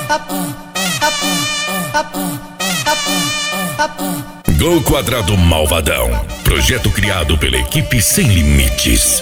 Gol Quadrado Malvadão. Projeto criado pela equipe Sem Limites.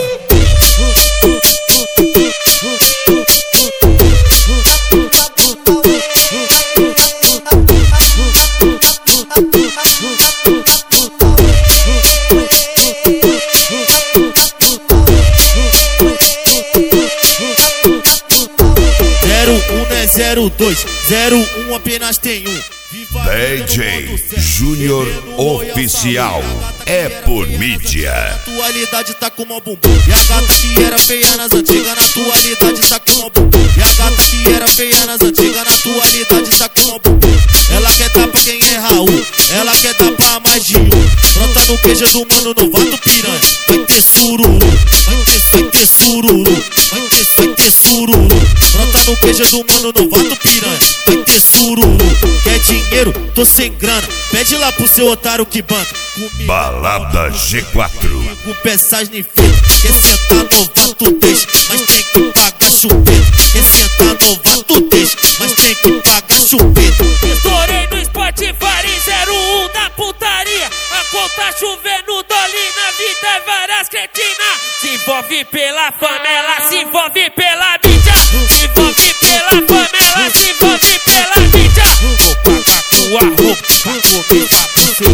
02, 01 apenas tem um. DJ Júnior Oficial. É por mídia. Na atualidade tá com o bumbum. E a gata que era feia nas antigas, na atualidade tá com o bumbum. E a gata que era feia nas antigas, na atualidade tá com o bumbum. Ela quer dar pra quem é Raul, ela quer dar pra mais de um. Pronta no queijo do mano novato piranha. Vai ter sururu, vai ter sururu, vai ter sururu. Pronta no queijo do mano novato piranha. Vai ter sururu. Quer dinheiro? Tô sem grana. Pede lá pro seu otário que banca. Balada G4. Com peçagem feita. Quer sentar novato deixa, mas tem que pagar chupeta. Quer sentar novato deixa, mas tem que pagar chupeta. Estourei no Spotify 01 da putaria. A conta chovendo, dole na vida é várias cretinas. Se envolve pela fama, ela se envolve pela mídia. Se envolve pela fama, ela se envolve pela mídia. Vou pagar com a roupa pra começar você.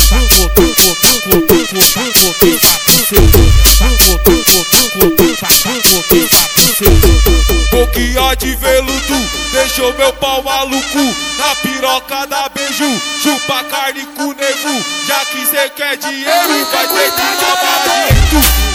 Boquinha de veludo, deixou meu pau maluco. Na piroca da beijo, chupa carne com nego. Já que cê quer dinheiro, vai ter que tomar dinheiro.